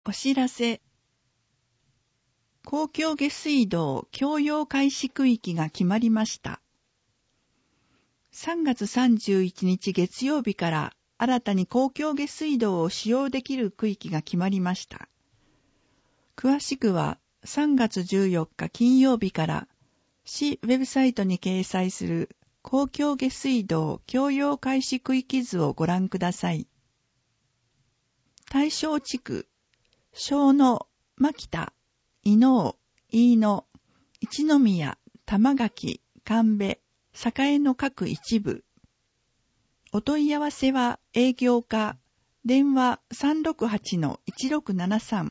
お知らせ。公共下水道供用開始区域が決まりました。3月31日月曜日から新たに公共下水道を使用できる区域が決まりました。詳しくは3月14日金曜日から市ウェブサイトに掲載する公共下水道供用開始区域図をご覧ください。大正地区、小野、牧田、伊能、飯野、一宮、玉垣、神戸、栄の各一部。お問い合わせは営業課、電話 368-1673。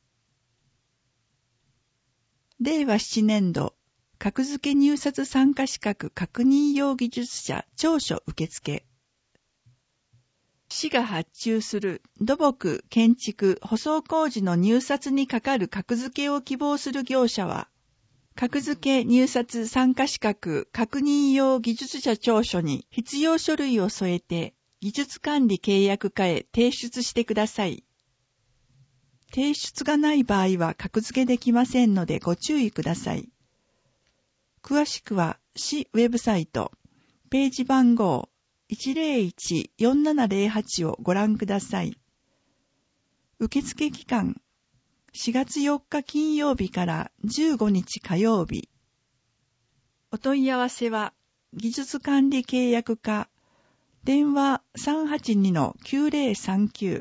令和7年度、格付け入札参加資格確認用技術者調書受付。市が発注する土木、建築、舗装工事の入札にかかる格付けを希望する業者は、格付け入札参加資格確認用技術者調書に必要書類を添えて、技術管理契約課へ提出してください。提出がない場合は格付けできませんのでご注意ください。詳しくは市ウェブサイト、ページ番号 101-4708 をご覧ください。受付期間、4月4日金曜日から15日火曜日。お問い合わせは、技術管理契約課、電話 382-9039。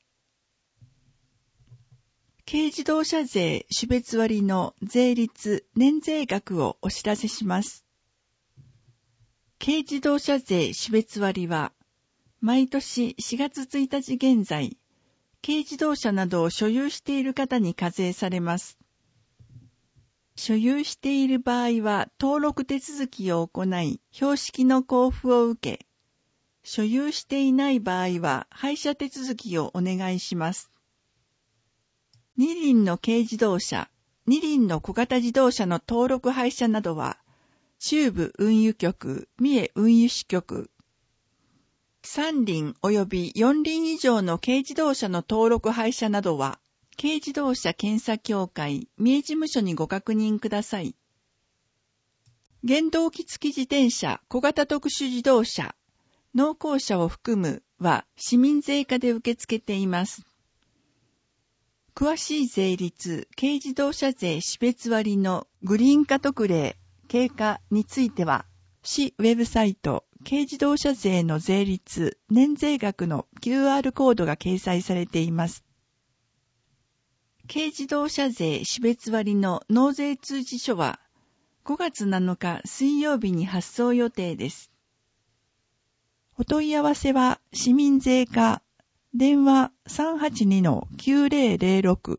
軽自動車税種別割の税率年税額をお知らせします。軽自動車税種別割は、毎年4月1日現在、軽自動車などを所有している方に課税されます。所有している場合は登録手続きを行い、標識の交付を受け、所有していない場合は廃車手続きをお願いします。二輪の軽自動車、二輪の小型自動車の登録廃車などは、中部運輸局、三重運輸支局、三輪及び四輪以上の軽自動車の登録廃車などは、軽自動車検査協会、三重事務所にご確認ください。原動機付き自転車、小型特殊自動車、農耕車を含むは市民税課で受け付けています。詳しい税率、軽自動車税種別割のグリーン化特例、経過については、市ウェブサイト、軽自動車税の税率、年税額の QR コードが掲載されています。軽自動車税種別割の納税通知書は、5月7日水曜日に発送予定です。お問い合わせは、市民税課、電話 382-9006。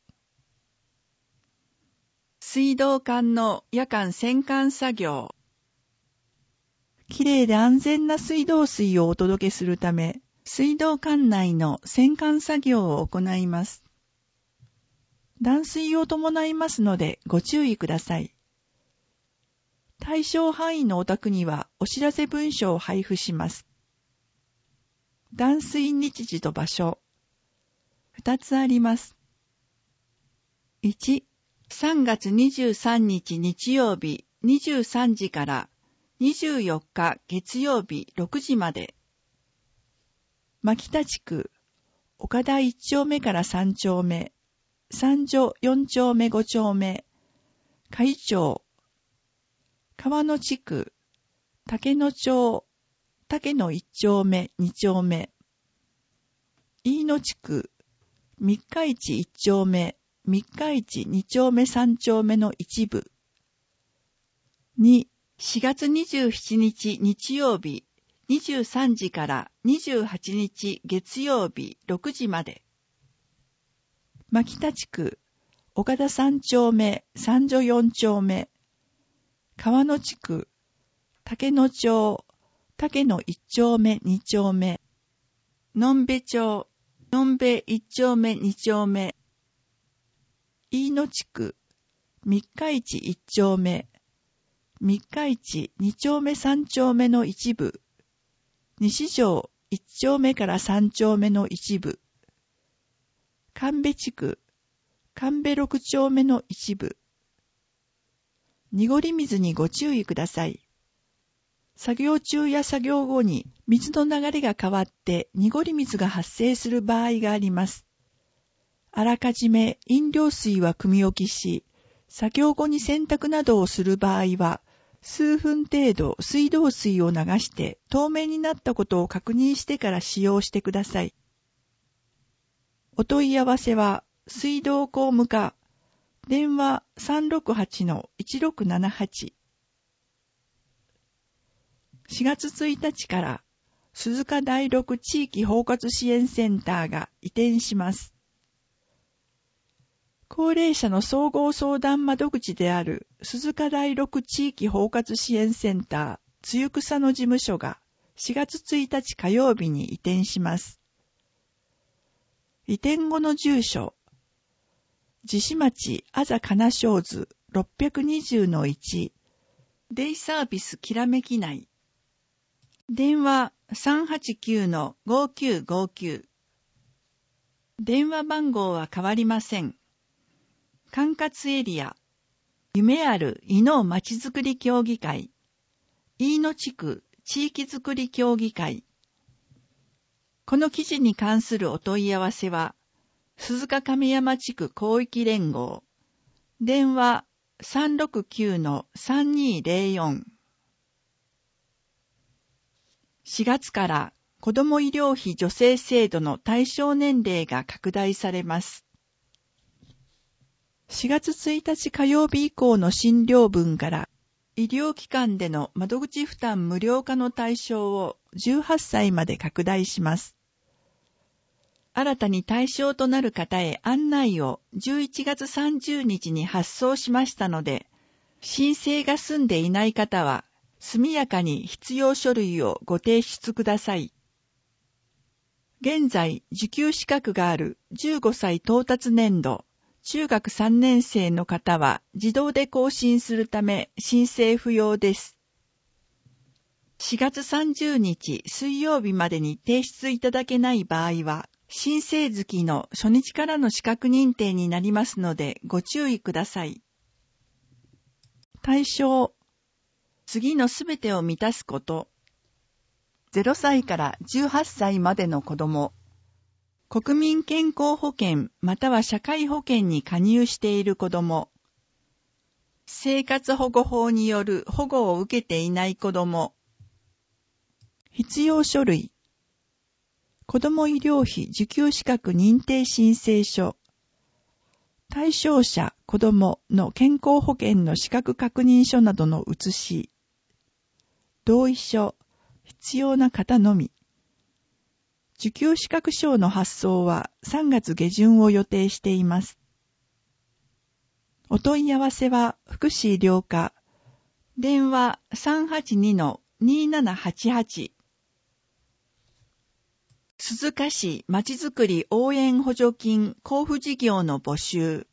水道管の夜間洗管作業。きれいで安全な水道水をお届けするため、水道管内の洗管作業を行います。断水を伴いますのでご注意ください。対象範囲のお宅にはお知らせ文書を配布します。断水日時と場所。2つあります。1、3月23日日曜日23時から24日月曜日6時まで。牧田地区、岡田1丁目から3丁目、三条4丁目5丁目、海町、川野地区、竹野町、竹野1丁目2丁目、飯野地区、三日市1丁目、三日市2丁目3丁目の一部。2、4月27日日曜日23時から28日月曜日6時まで。牧田地区、岡田3丁目、三条4丁目、川野地区、竹野町、竹野1丁目2丁目、のんべ町、のんべ1丁目2丁目、飯野地区、三日市1丁目、三日市2丁目3丁目の一部、西条1丁目から3丁目の一部、 神戸地区、神戸6丁目の一部。濁り水にご注意ください。作業中や作業後に水の流れが変わって濁り水が発生する場合があります。あらかじめ飲料水は汲み置きし、作業後に洗濯などをする場合は、数分程度水道水を流して透明になったことを確認してから使用してください。お問い合わせは、水道工務課、電話 368-1678。4月1日から、鈴鹿第6地域包括支援センターが移転します。高齢者の総合相談窓口である鈴鹿第6地域包括支援センターつゆくさの事務所が4月1日火曜日に移転します。移転後の住所、地市町あざかな小図 620-1 デイサービスきらめき内、電話 389-5959。 電話番号は変わりません。管轄エリア、夢ある伊能まちづくり協議会、飯野地区地域づくり協議会。この記事に関するお問い合わせは、鈴鹿亀山地区広域連合、電話 369-3204。4月から子ども医療費助成制度の対象年齢が拡大されます。4月1日火曜日以降の診療分から医療機関での窓口負担無料化の対象を18歳まで拡大します。新たに対象となる方へ案内を11月30日に発送しましたので、申請が済んでいない方は速やかに必要書類をご提出ください。現在、受給資格がある15歳到達年度、中学3年生の方は自動で更新するため申請不要です。4月30日水曜日までに提出いただけない場合は、申請月の初日からの資格認定になりますのでご注意ください。対象、次のすべてを満たすこと。0歳から18歳までの子ども。国民健康保険または社会保険に加入している子ども。生活保護法による保護を受けていない子ども。必要書類。子ども医療費受給資格認定申請書。対象者子どもの健康保険の資格確認書などの写し。同意書。必要な方のみ。受給資格証の発送は3月下旬を予定しています。お問い合わせは福祉医療課、電話 382-2788。鈴鹿市まちづくり応援補助金交付事業の募集。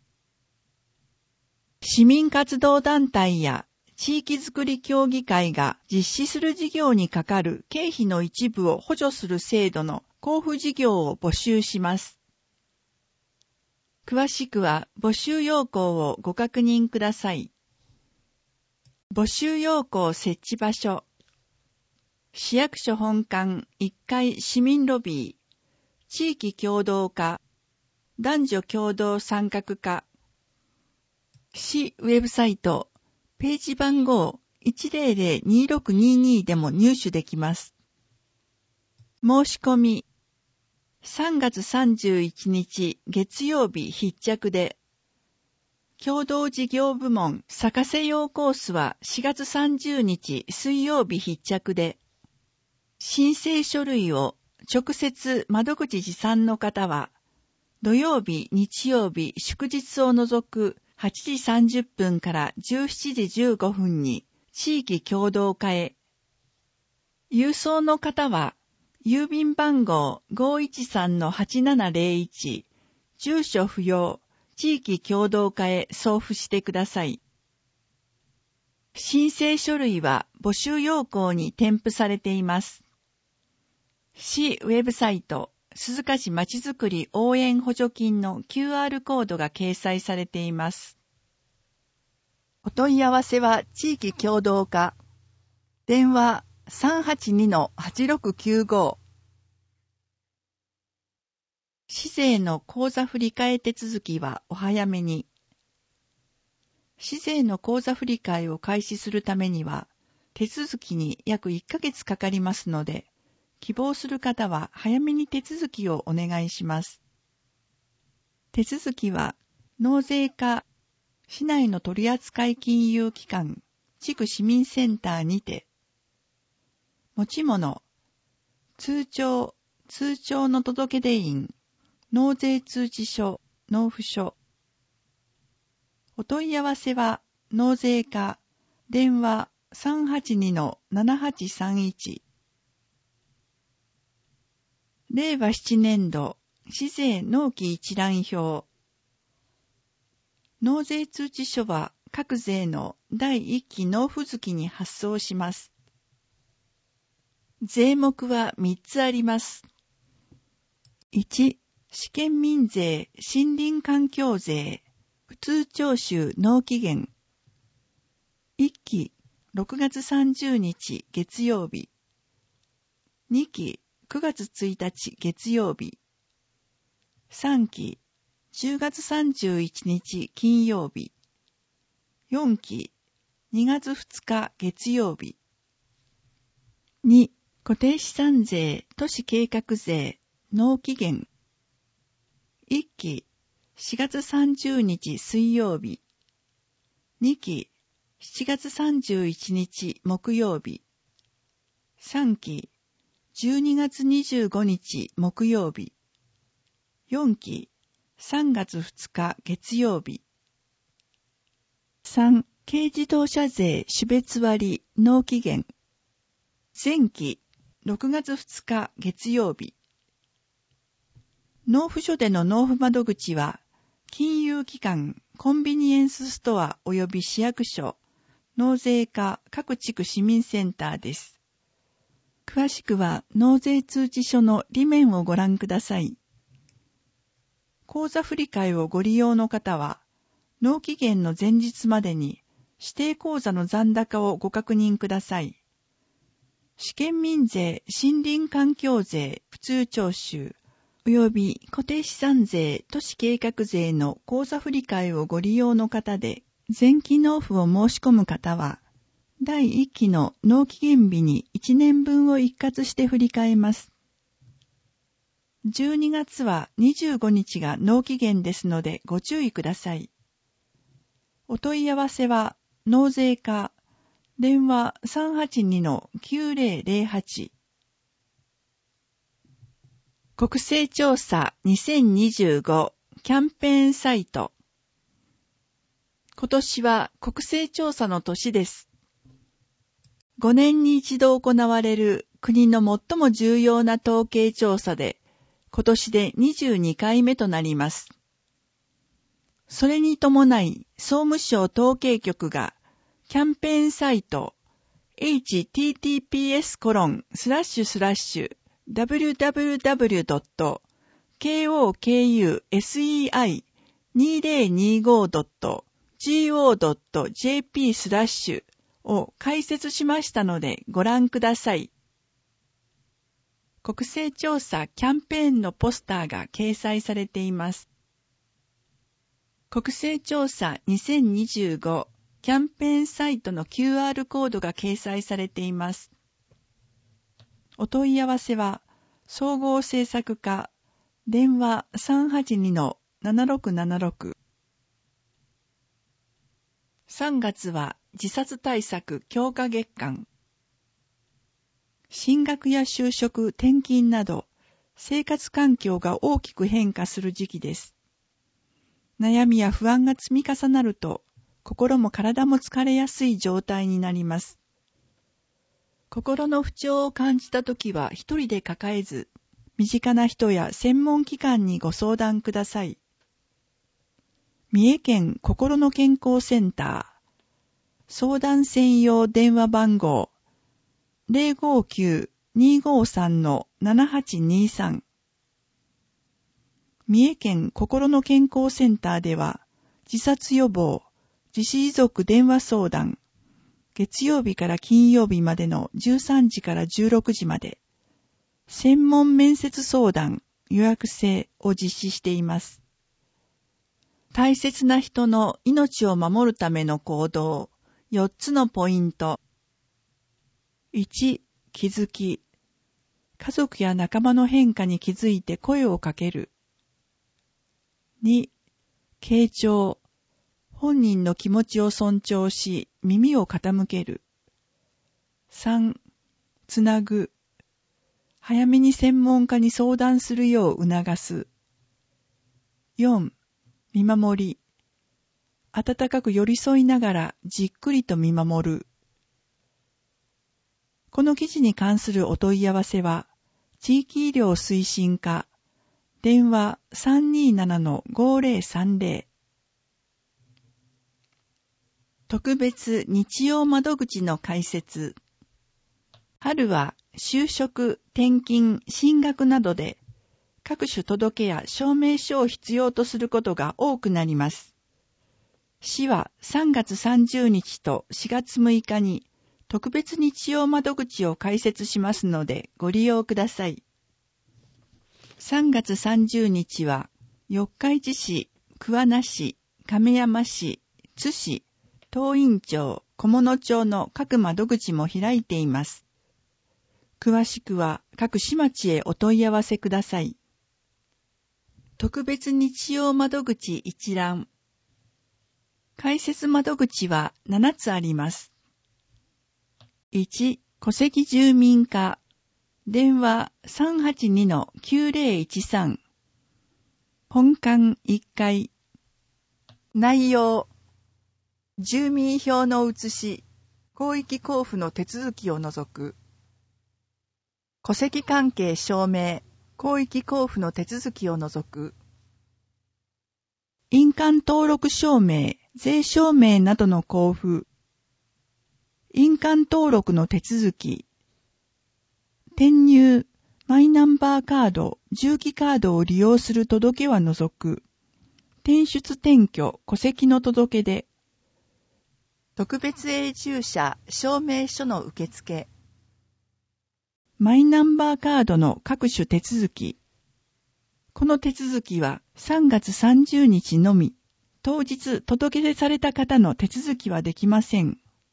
市民活動団体や地域づくり協議会が実施する事業にかかる経費の一部を補助する制度の交付事業を募集します。詳しくは募集要項をご確認ください。募集要項設置場所。市役所本館1階市民ロビー、地域協同課、男女共同参画課、市ウェブサイト、ページ番号 1002622 でも入手できます。申し込み、3月31日月曜日必着で、共同事業部門咲かせようコースは4月30日水曜日必着で、申請書類を直接窓口持参の方は、土曜日、日曜日、祝日を除く8時30分から17時15分に地域協同課へ。郵送の方は、郵便番号 513-8701、住所不要、地域協同課へ送付してください。申請書類は募集要項に添付されています。市ウェブサイト鈴鹿市まちづくり応援補助金の QR コードが掲載されています。お問い合わせは地域協同課。電話 382-8695。市税の口座振替手続きはお早めに。市税の口座振替を開始するためには、手続きに約1ヶ月かかりますので、希望する方は早めに手続きをお願いします。手続きは、納税課、市内の取扱金融機関、地区市民センターにて、持ち物、通帳の届出印、納税通知書、納付書。お問い合わせは、納税課、電話 382-7831。令和7年度、市税納期一覧表。納税通知書は各税の第1期納付月に発送します。税目は3つあります。1、試験民税、森林環境税、普通徴収納期限。1期、6月30日月曜日。2期、9月1日月曜日。3期、10月31日金曜日。4期、2月2日月曜日。2、固定資産税、都市計画税、納期限。1期、4月30日水曜日。2期、7月31日木曜日。3期、12月25日木曜日。4期、3月2日月曜日。3、軽自動車税種別割納期限。前期、6月2日月曜日。納付書での納付窓口は、金融機関、コンビニエンスストア及び市役所、納税課各地区市民センターです。詳しくは納税通知書の裏面をご覧ください。口座振替をご利用の方は、納期限の前日までに指定口座の残高をご確認ください。試験民税、森林環境税、普通徴収、及び固定資産税、都市計画税の口座振替をご利用の方で、前期納付を申し込む方は、第1期の納期限日に1年分を一括して振り替えます。12月は25日が納期限ですのでご注意ください。お問い合わせは、納税課、電話 382-9008。国勢調査2025キャンペーンサイト。今年は国勢調査の年です。5年に一度行われる国の最も重要な統計調査で、今年で22回目となります。それに伴い、総務省統計局がキャンペーンサイト https://www.kokusei2025.go.jp/ を開設しましたのでご覧ください。国勢調査キャンペーンのポスターが掲載されています。国勢調査2025キャンペーンサイトの QR コードが掲載されています。お問い合わせは、総合政策課、電話 382-7676。3月は自殺対策強化月間。進学や就職、転勤など、生活環境が大きく変化する時期です。悩みや不安が積み重なると、心も体も疲れやすい状態になります。心の不調を感じたときは一人で抱えず、身近な人や専門機関にご相談ください。三重県心の健康センター、相談専用電話番号、059-253-7823 三重県心の健康センターでは、自殺予防、自死遺族電話相談、月曜日から金曜日までの13時から16時まで、専門面接相談、予約制を実施しています。大切な人の命を守るための行動、4つのポイント。1、気づき。家族や仲間の変化に気づいて声をかける。2、傾聴。本人の気持ちを尊重し、耳を傾ける。3、つなぐ。早めに専門家に相談するよう促す。4、見守り。温かく寄り添いながらじっくりと見守る。この記事に関するお問い合わせは、地域医療推進課、電話 327-5030。特別日曜窓口の開設。春は就職、転勤、進学などで各種届や証明書を必要とすることが多くなります。市は3月30日と4月6日に特別日曜窓口を開設しますのでご利用ください。3月30日は四日市市、桑名市、亀山市、津市、東院町、菰野町の各窓口も開いています。詳しくは各市町へお問い合わせください。特別日曜窓口一覧。開設窓口は7つあります。1、戸籍住民課。電話 382-9013。本館1階。内容。住民票の写し、広域交付の手続きを除く。戸籍関係証明、広域交付の手続きを除く。印鑑登録証明、税証明などの交付。印鑑登録の手続き。転入、マイナンバーカード、重機カードを利用する届けは除く。転出転居、戸籍の届け出。特別永住者証明書の受付。マイナンバーカードの各種手続き。この手続きは3月30日のみ、当日届け出された方の手続きはできません。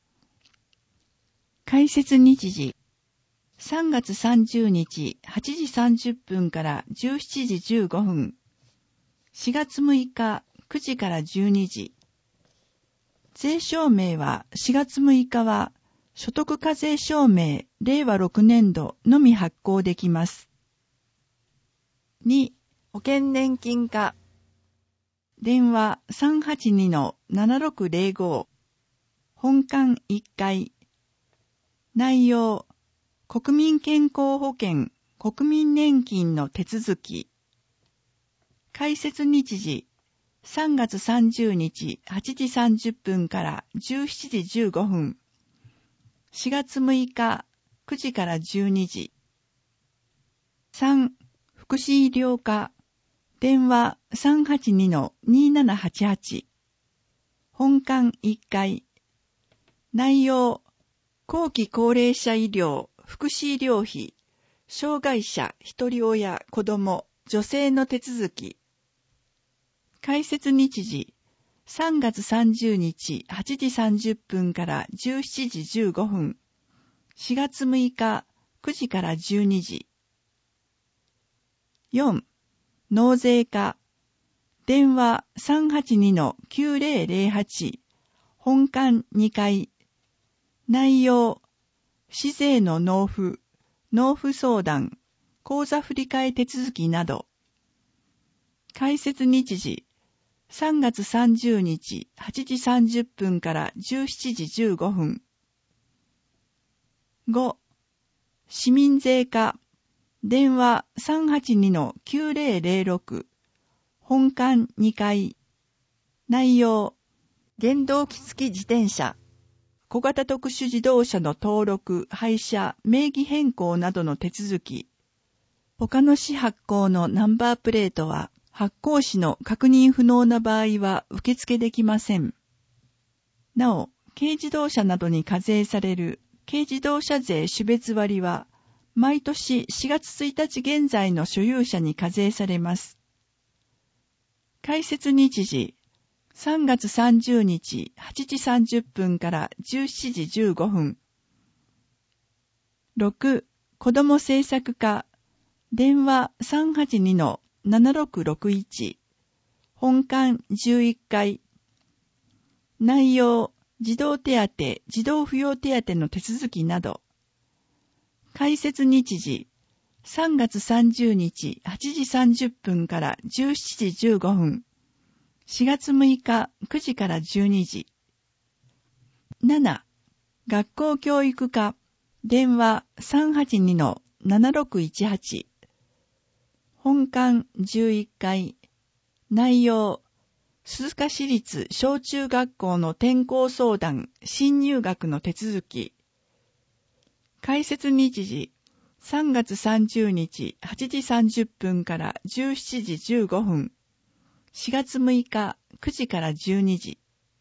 開設日時。3月30日8時30分から17時15分。4月6日9時から12時。税証明は4月6日は所得課税証明令和6年度のみ発行できます。2、保険年金課。電話 382-7605。本館1階。内容。国民健康保険、国民年金の手続き。開設日時。3月30日8時30分から17時15分。4月6日9時から12時。3、福祉医療課。電話 382-2788。本館1階。内容。後期高齢者医療、福祉医療費、障害者、一人親、子供、女性の手続き。開設日時。3月30日8時30分から17時15分。4月6日9時から12時。4. 納税課。電話 382-9008。本館2階。内容。市税の納付、納付相談、口座振替手続きなど。開設日時。3月30日8時30分から17時15分。5. 市民税課。電話 382-9006。本館2階。内容。原動機付き自転車。小型特殊自動車の登録、廃車、名義変更などの手続き。他の市発行のナンバープレートは発行士の確認不能な場合は受付できません。なお、軽自動車などに課税される軽自動車税種別割は、毎年4月1日現在の所有者に課税されます。開設日時、3月30日8時30分から17時15分。6. 子ども政策課、電話 382-7661、本館11階。内容、児童手当、児童扶養手当の手続きなど。開設日時、3月30日8時30分から17時15分。4月6日9時から12時。7. 学校教育課、電話 382-7618。本館11階。内容、鈴鹿市立小中学校の転校相談、新入学の手続き。開設日時、3月30日8時30分から17時15分。4月6日9時から12時。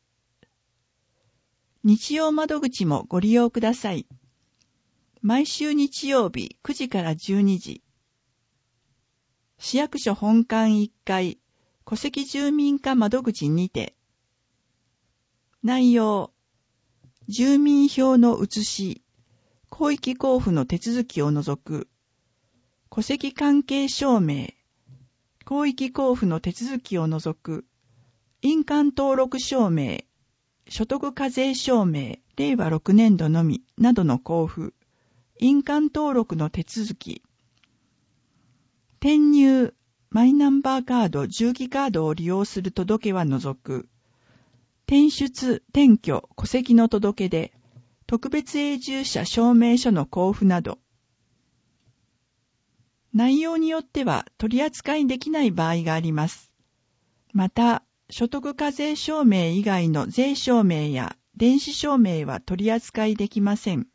日曜窓口もご利用ください。毎週日曜日9時から12時。市役所本館1階、戸籍住民課窓口にて。内容、住民票の写し、広域交付の手続きを除く、戸籍関係証明、広域交付の手続きを除く、印鑑登録証明、所得課税証明、令和6年度のみ、などの交付、印鑑登録の手続き、転入、マイナンバーカード、重機カードを利用する届は除く、転出、転居、戸籍の届出、特別永住者証明書の交付など、内容によっては取り扱いできない場合があります。また、所得課税証明以外の税証明や電子証明は取り扱いできません。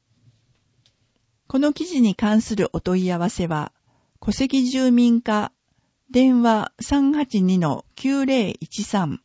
この記事に関するお問い合わせは、戸籍住民課、電話 382-9013。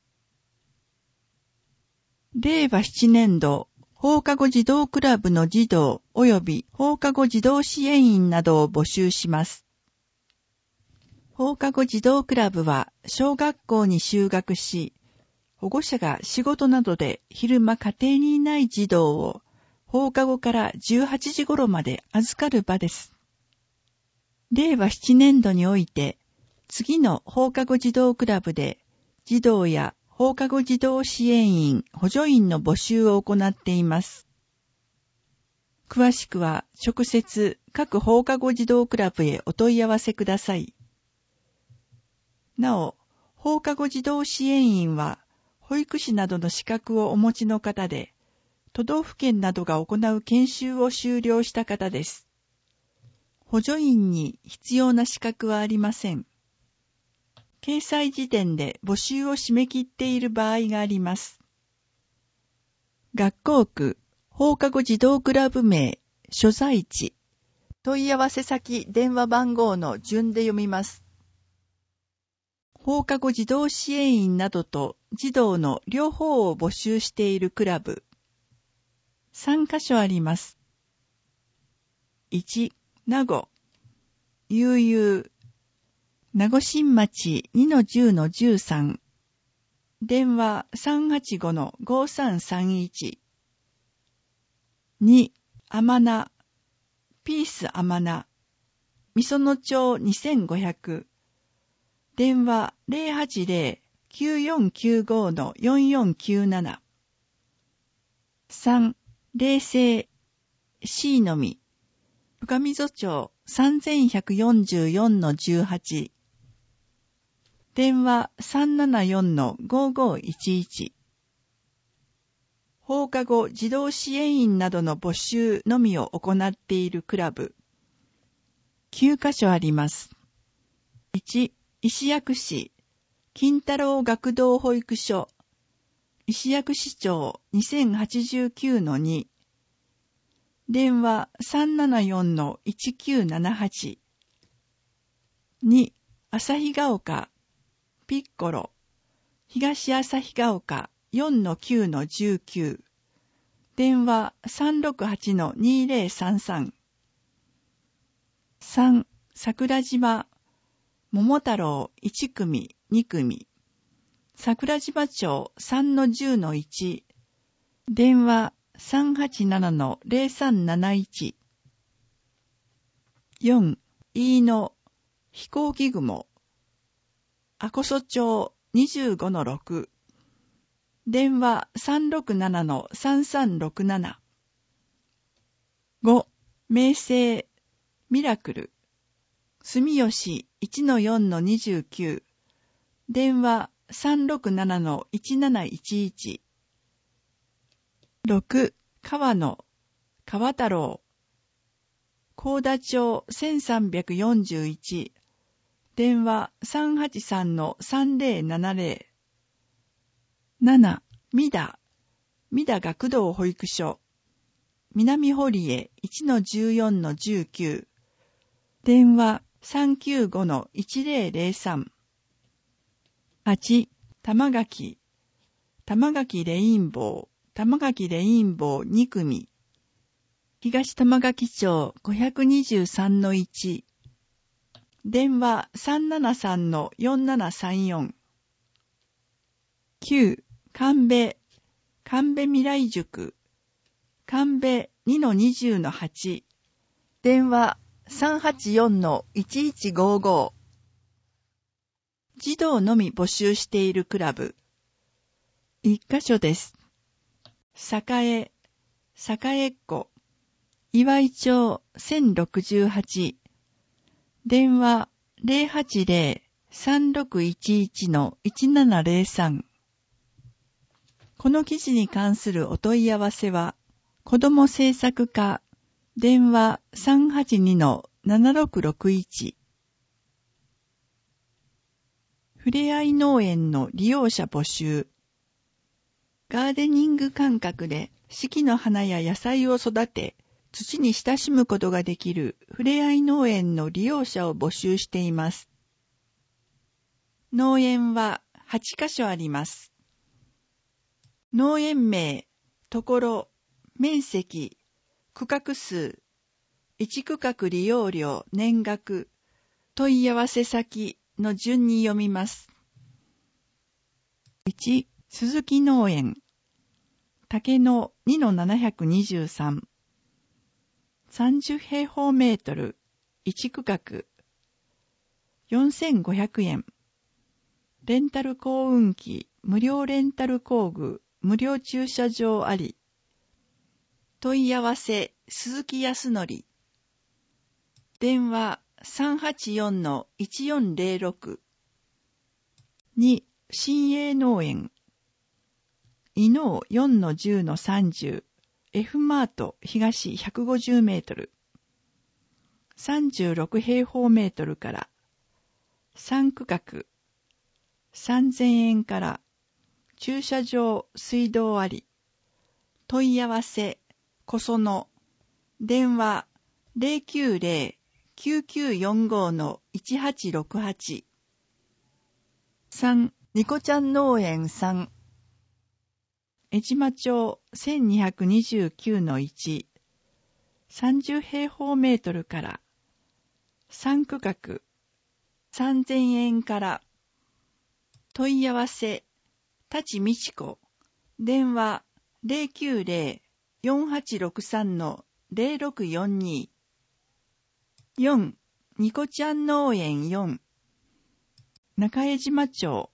令和7年度、放課後児童クラブの児童及び放課後児童支援員などを募集します。放課後児童クラブは小学校に就学し、保護者が仕事などで昼間家庭にいない児童を放課後から18時頃まで預かる場です。令和7年度において、次の放課後児童クラブで児童や放課後児童支援員、補助員の募集を行っています。詳しくは直接各放課後児童クラブへお問い合わせください。なお、放課後児童支援員は保育士などの資格をお持ちの方で、都道府県などが行う研修を修了した方です。補助員に必要な資格はありません。掲載時点で募集を締め切っている場合があります。学校区、放課後児童クラブ名、所在地、問い合わせ先、電話番号の順で読みます。放課後児童支援員などと児童の両方を募集しているクラブ。3カ所あります。1、名護、悠々、名護新町 2-10-13。電話 385-5331。2、甘名、ピース甘名、みその町2500。電話 080-9495-4497。3、冷静、C のみ、深溝町 3144-18。電話 374-5511。放課後児童支援員などの募集のみを行っているクラブ。9カ所あります。1、石薬市、金太郎学童保育所、石薬市町 2089-2。電話 374-1978。2、 旭ヶ丘、ピッコロ、東旭ヶ丘 4-9-19、電話 368-2033。3、桜島、桃太郎1組、2組、桜島町 3-10-1、電話 387-0371。4、飯野、飛行機雲、阿古蘇町 25-6、電話 367-3367。5、明星、ミラクル、住吉 1-4-29、電話 367-1711。6、川野、川太郎、高田町 1341、電話 383-3070。7、三田学童保育所、南堀江 1-14-19、電話 395-1003。8、玉垣レインボー2組、東玉垣町 523-1、電話 373-4734。9、神戸未来塾、神戸 2-20-8、電話 384-1155。児童のみ募集しているクラブ。1カ所です。栄っ子、岩井町 1068、電話 080-3611-1703。この記事に関するお問い合わせは、子ども政策課、電話 382-7661。ふれあい農園の利用者募集。ガーデニング感覚で四季の花や野菜を育て、土に親しむことができるふれあい農園の利用者を募集しています。農園は8カ所あります。農園名、ところ、面積、区画数、1区画利用料、年額、問い合わせ先の順に読みます。1、鈴木農園、竹野 2-723、30平方メートル、1区画、4500円。レンタル耕運機、無料レンタル工具、無料駐車場あり。問い合わせ、鈴木康則。電話 384-1406。2、新栄農園。伊能 4-10-30。F マート東150メートル。36平方メートルから。3区画。3000円から。駐車場、水道あり。問い合わせ、小園。電話、090-9945-1868。3、ニコちゃん農園3。江島町 1229-1。30平方メートルから。3区画。3000円から。問い合わせ、立美智子。電話、090-4863-0642。4、ニコちゃん農園4。中江島町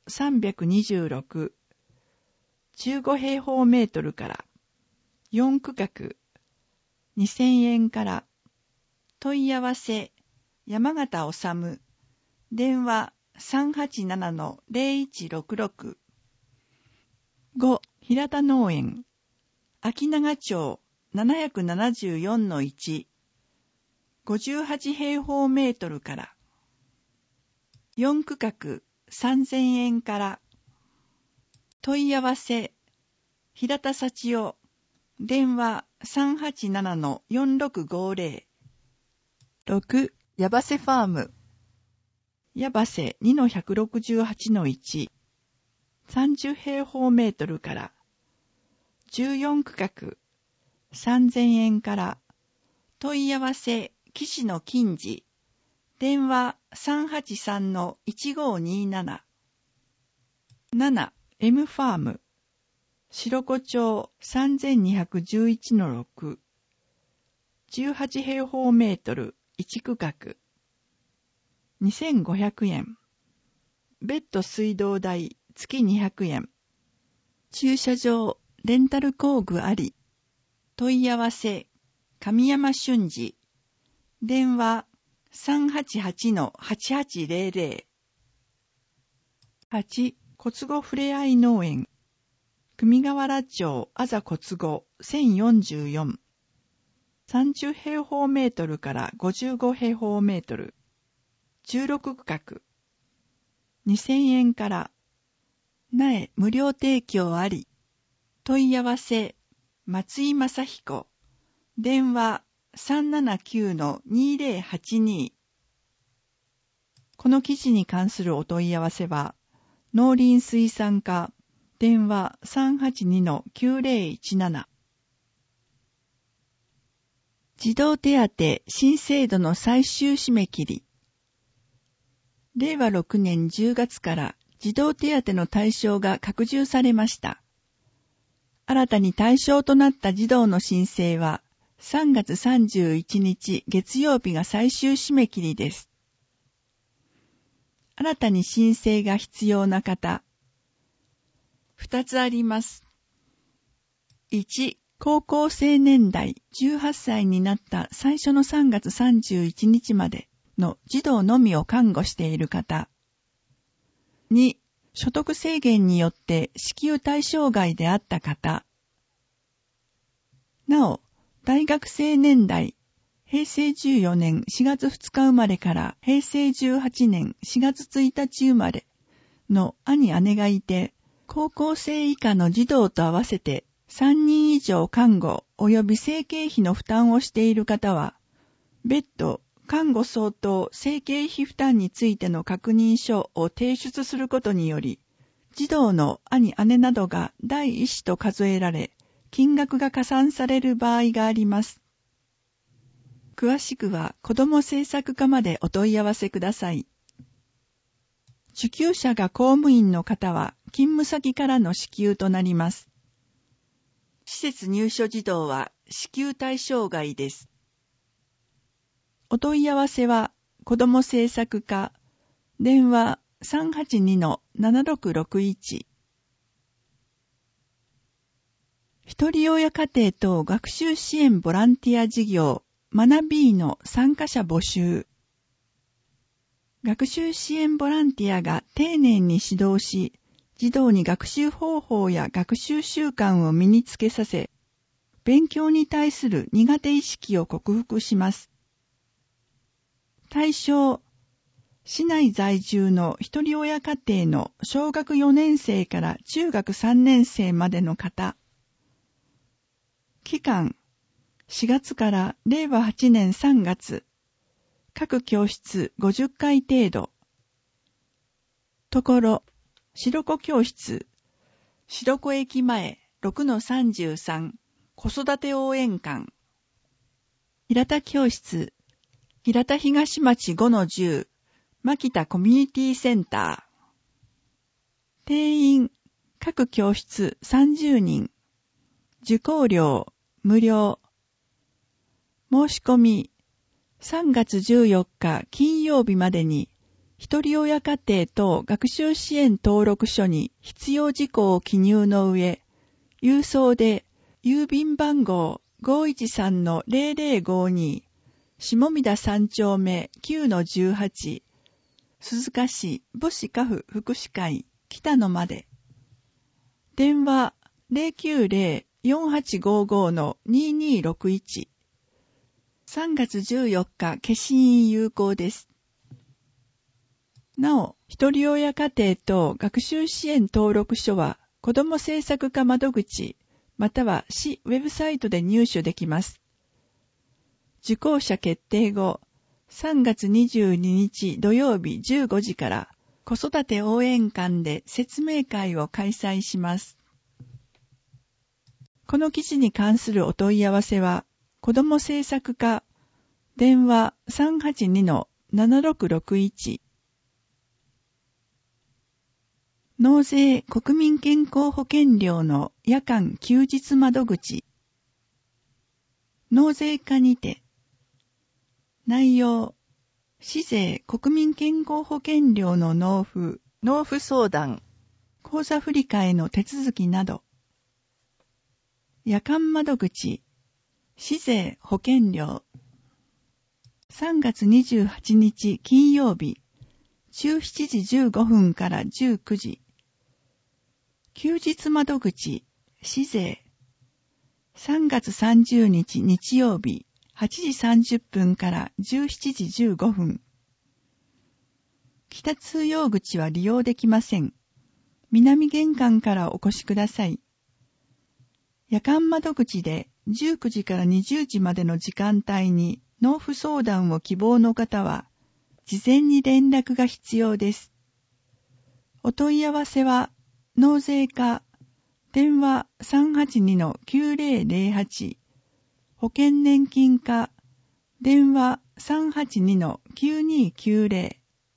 326。15平方メートルから。4区画。2000円から。問い合わせ、山形治。電話、387-0166。5、平田農園。秋長町 774-1。58平方メートルから。4区画3000円から。問い合わせ、平田幸男。電話 387-4650。6、やばせファーム。 矢橋 2-168-1、30平方メートルから、14区画、3000円から、問い合わせ、岸野金次、電話 383-1527、7、M ファーム、白子町 3211-6、18平方メートル、1区画、2500円。別途水道代、月200円。駐車場、レンタル工具あり。問い合わせ、神山俊二。電話、388-8800。8、小坪ふれあい農園。組河原町、あざ小坪、1044。30平方メートルから55平方メートル。16区画。2000円から。苗無料提供あり。問い合わせ、松井正彦。電話 379-2082。この記事に関するお問い合わせは、農林水産課、電話 382-9017。児童手当新制度の最終締め切り。令和6年10月から児童手当の対象が拡充されました。新たに対象となった児童の申請は3月31日月曜日が最終締め切りです。新たに申請が必要な方。2つあります。1、高校生年代18歳になった最初の3月31日までの児童のみを看護している方。2、所得制限によって支給対象外であった方。なお、大学生年代、平成14年4月2日生まれから平成18年4月1日生まれの兄姉がいて、高校生以下の児童と合わせて3人以上看護及び生計費の負担をしている方は、別途看護相当生計費負担についての確認書を提出することにより、児童の兄姉などが第一子と数えられ、金額が加算される場合があります。詳しくは子ども政策課までお問い合わせください。受給者が公務員の方は勤務先からの支給となります。施設入所児童は支給対象外です。お問い合わせは子ども政策課、電話 382-7661。ひとり親家庭等学習支援ボランティア事業学びの参加者募集。学習支援ボランティアが丁寧に指導し、児童に学習方法や学習習慣を身につけさせ、勉強に対する苦手意識を克服します。対象、市内在住のひとり親家庭の小学4年生から中学3年生までの方。期間、4月から令和8年3月。各教室50回程度。ところ、白子教室、白子駅前 6-33 子育て応援館。平田教室、平田東町 5-10 牧田コミュニティセンター。定員、各教室30人。受講料、無料。申し込み、3月14日金曜日までに、ひとり親家庭等学習支援登録書に必要事項を記入の上、郵送で郵便番号 513-0052 下見田3丁目 9-18 鈴鹿市母子家父福祉会北野まで。電話 090-4855-2261。3月14日消印有効です。なお、ひとり親家庭等学習支援登録書は子ども政策課窓口または市ウェブサイトで入手できます。受講者決定後、 3月22日土曜日15時から子育て応援館で説明会を開催します。この記事に関するお問い合わせは、子ども政策課、電話 382-7661 納税国民健康保険料の夜間休日窓口納税課にて内容市税国民健康保険料の納付相談口座振替の手続きなど夜間窓口市税保険料3月28日金曜日17時15分から19時休日窓口市税3月30日日曜日8時30分から17時15分北通用口は利用できません。南玄関からお越しください。夜間窓口で19時から20時までの時間帯に納付相談を希望の方は事前に連絡が必要です。お問い合わせは納税課電話 382-9008 保険年金課電話 382-9290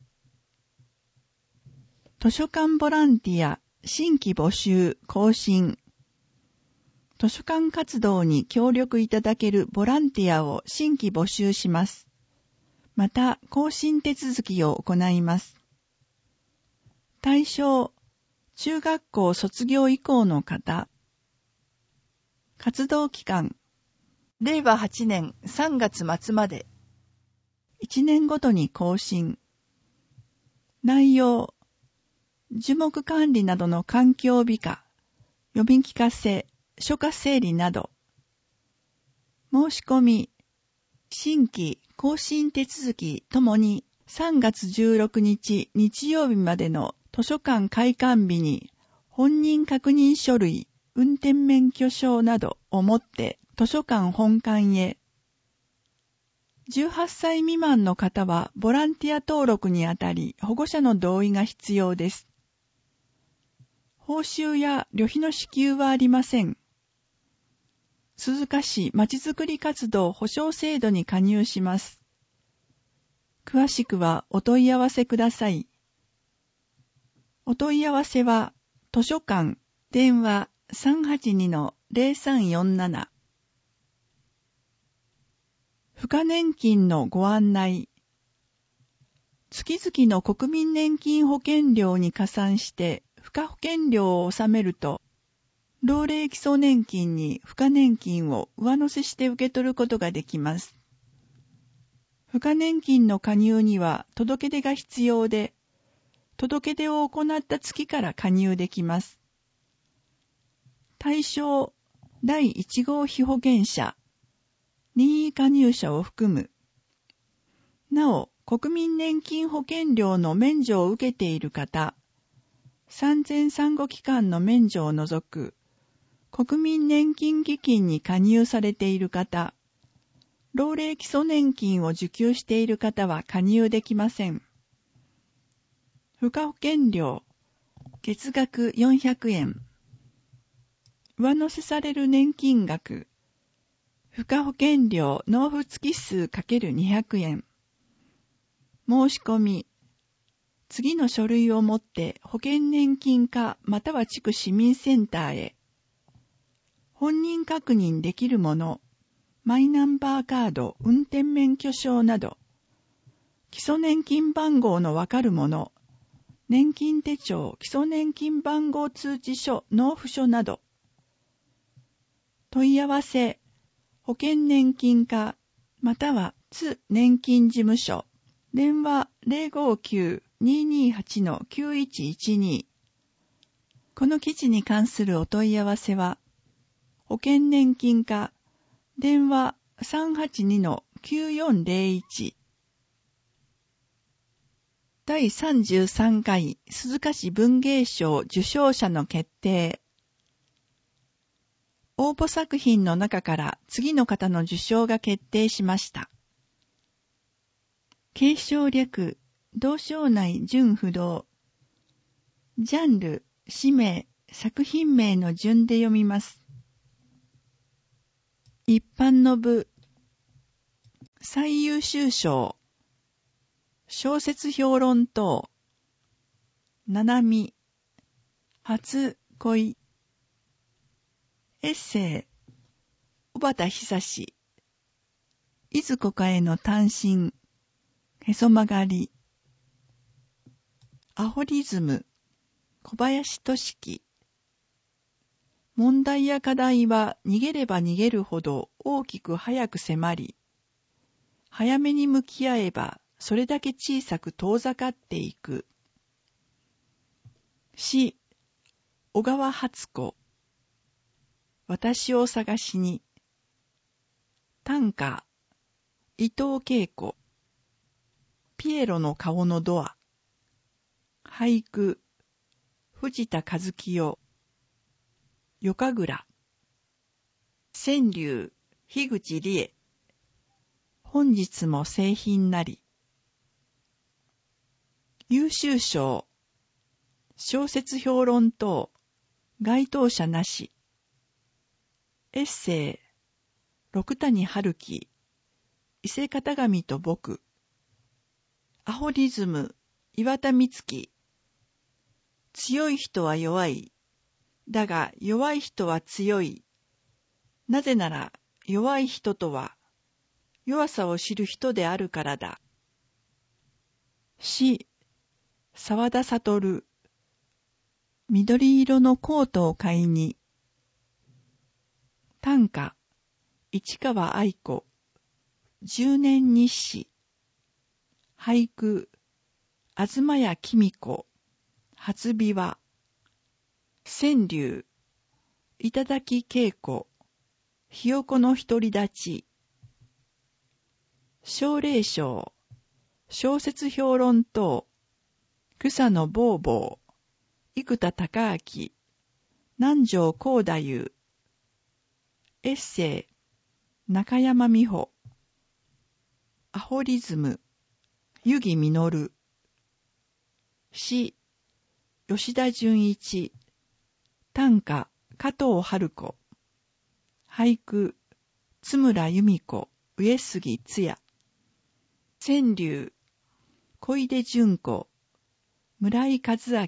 図書館ボランティア新規募集更新図書館活動に協力いただけるボランティアを新規募集します。また更新手続きを行います。対象中学校卒業以降の方活動期間令和8年3月末まで1年ごとに更新内容樹木管理などの環境美化読み聞かせ書家整理など申し込み新規更新手続きともに3月16日日曜日までの図書館開館日に本人確認書類、運転免許証などを持って図書館本館へ。18歳未満の方はボランティア登録にあたり保護者の同意が必要です。報酬や旅費の支給はありません。鈴鹿市まちづくり活動保障制度に加入します。詳しくはお問い合わせください。お問い合わせは、図書館、電話 382-0347 付加年金のご案内月々の国民年金保険料に加算して付加保険料を納めると、老齢基礎年金に付加年金を上乗せして受け取ることができます。付加年金の加入には届け出が必要で、届け出を行った月から加入できます。対象、第1号被保険者、任意加入者を含む。なお、国民年金保険料の免除を受けている方、産前産後期間の免除を除く、国民年金基金に加入されている方、老齢基礎年金を受給している方は加入できません。付加保険料、月額400円。上乗せされる年金額、付加保険料納付月数 ×200 円。申し込み、次の書類を持って保険年金課または地区市民センターへ。本人確認できるもの、マイナンバーカード、運転免許証など、基礎年金番号のわかるもの、年金手帳、基礎年金番号通知書、納付書など。問い合わせ、保険年金課、または津年金事務所、電話 059-228-9112。この記事に関するお問い合わせは、保険年金課、電話 382-9401。第33回鈴鹿市文芸賞受賞者の決定。応募作品の中から次の方の受賞が決定しました。 継承略、同省内順不動。ジャンル、氏名、作品名の順で読みます。一般の部、最優秀賞、小説評論等、七海、初恋、エッセイ、小畑久志、いずこかへの単身、へそ曲がり、アホリズム、小林俊樹。問題や課題は逃げれば逃げるほど大きく早く迫り、早めに向き合えばそれだけ小さく遠ざかっていく。詩、小川初子。私を探しに。短歌、伊藤恵子。ピエロの顔のドア。俳句、藤田和清。夜神楽。川柳、樋口理恵。本日も製品なり。優秀賞、小説評論等、該当者なし。エッセイ、六谷春樹。伊勢型紙と僕。アホリズム、岩田美月。強い人は弱い。だが弱い人は強い。なぜなら弱い人とは弱さを知る人であるからだ。詩、沢田悟。緑色のコートを買いに。短歌、市川愛子。10年日誌。俳句、東谷紀子。初美は。川柳、頂恵子。ひよこの独り立ち。奨励賞、小説評論等、草野ぼうぼう。生田孝明。南條光太夫。エッセイ、中山美穂。アホリズム、湯木実。詩、吉田純一。短歌、加藤春子。俳句、津村由美子、上杉津也。川柳、小出純子、村井和明。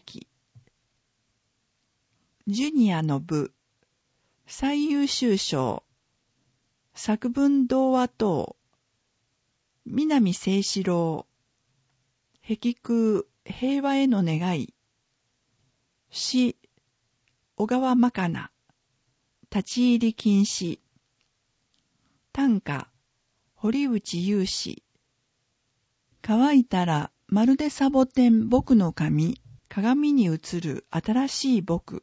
ジュニアの部、最優秀賞、作文童話等、南清志郎。碧空、平和への願い。詩、小川真香那。立ち入り禁止。短歌、堀内雄志。乾いたらまるでサボテン僕の髪、鏡に映る新しい僕。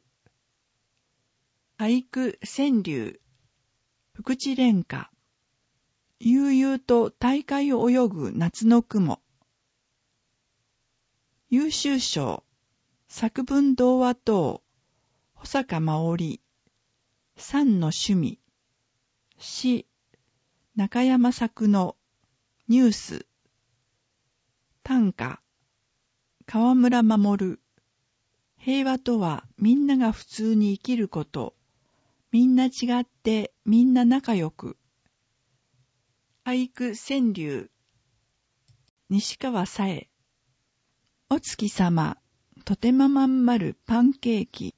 俳句、川柳、福地蓮花。悠々と大海を泳ぐ夏の雲。優秀賞、作文童話等、保坂真織。三の趣味。詩、中山作のニュース。短歌、河村守。平和とはみんなが普通に生きること。みんな違ってみんな仲良く。俳句、川柳、西川紗枝。お月様、とてもまんまるパンケーキ。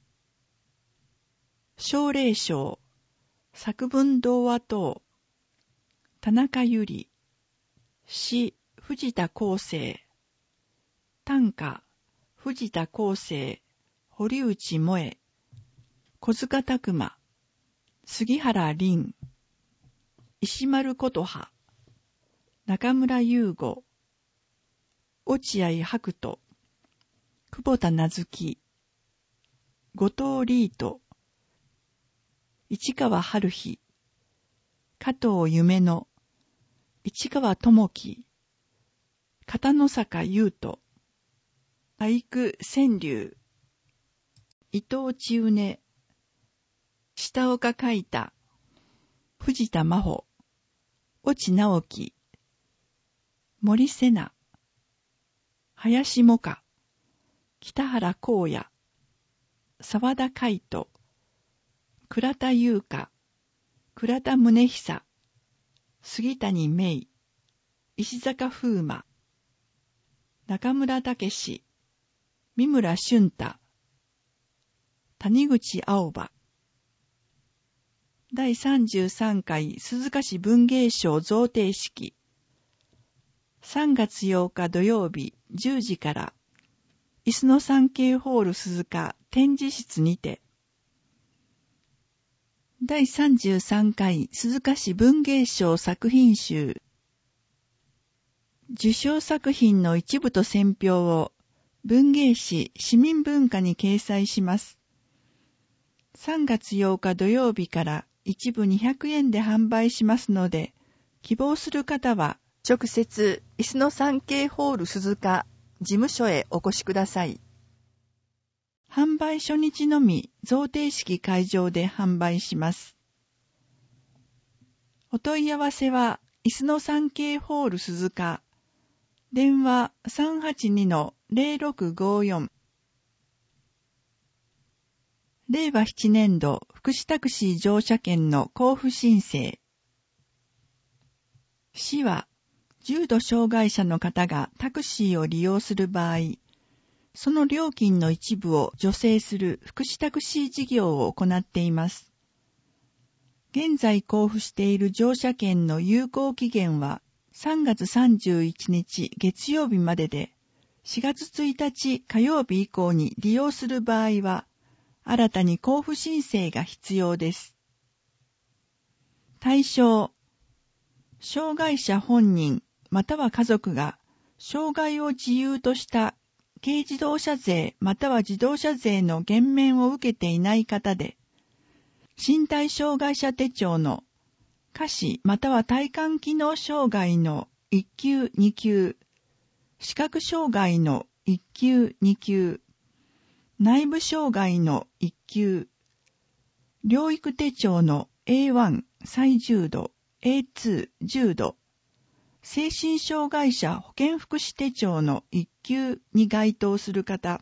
奨励賞、作文童話等、田中由里。詩、藤田康生。短歌、藤田康生、堀内萌。小塚拓馬、杉原凛。石丸琴葉、中村優吾。落合白人、久保田名月。後藤リート。市川春日。加藤夢乃。市川智樹。片野坂優斗。俳句、川柳、伊藤千畝。下岡海太。藤田真帆。越智直樹。森瀬那。 林萌歌、北原光也、沢田海人、倉田優香、倉田宗久、杉谷芽衣、石坂風馬、中村武史、三村俊太、谷口青葉。第33回鈴鹿市文芸賞贈呈式。3月8日土曜日10時から、椅子の産経ホール鈴鹿展示室にて、第33回鈴鹿市文芸賞作品集。受賞作品の一部と選評を文芸誌市民文化に掲載します。3月8日土曜日から一部200円で販売しますので、希望する方は直接椅子の産経ホール鈴鹿事務所へお越しください。販売初日のみ贈呈式会場で販売します。お問い合わせは椅子の産経ホール鈴鹿、電話 382-0654。令和7年度福祉タクシー乗車券の交付申請。市は、重度障害者の方がタクシーを利用する場合、その料金の一部を助成する福祉タクシー事業を行っています。現在交付している乗車券の有効期限は3月31日月曜日までで、4月1日火曜日以降に利用する場合は、新たに交付申請が必要です。対象、障害者本人または家族が障害を自由とした軽自動車税または自動車税の減免を受けていない方で、身体障害者手帳の下肢または体幹機能障害の1級2級、視覚障害の1級2級、内部障害の1級、療育手帳の A1 最重度、A2 重度、精神障害者保健福祉手帳の1級に該当する方。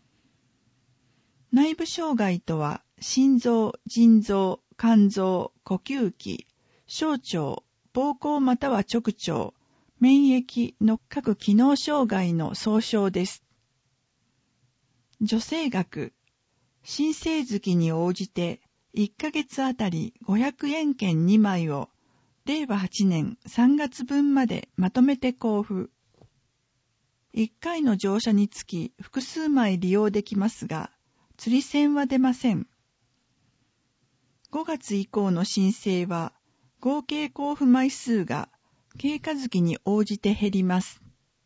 内部障害とは、心臓、腎臓、肝臓、呼吸器、小腸、膀胱または直腸、免疫の各機能障害の総称です。助成額、申請月に応じて1ヶ月あたり500円券2枚を令和8年3月分までまとめて交付。1回の乗車につき複数枚利用できますが、釣り銭は出ません。5月以降の申請は合計交付枚数が経過月に応じて減ります。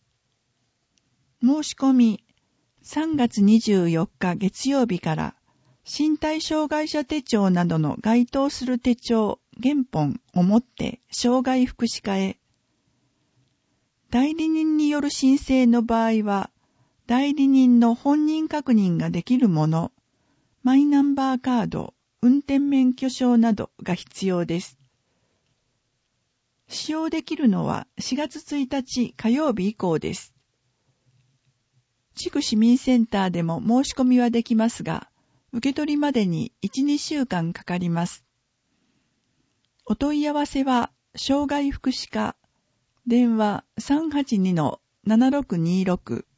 申し込み、3月24日月曜日から身体障害者手帳などの該当する手帳、原本をもって障害福祉課へ。代理人による申請の場合は、代理人の本人確認ができるもの、マイナンバーカード、運転免許証などが必要です。使用できるのは4月1日火曜日以降です。地区市民センターでも申し込みはできますが、受け取りまでに 1,2 週間かかります。お問い合わせは、障害福祉課、電話 382-7626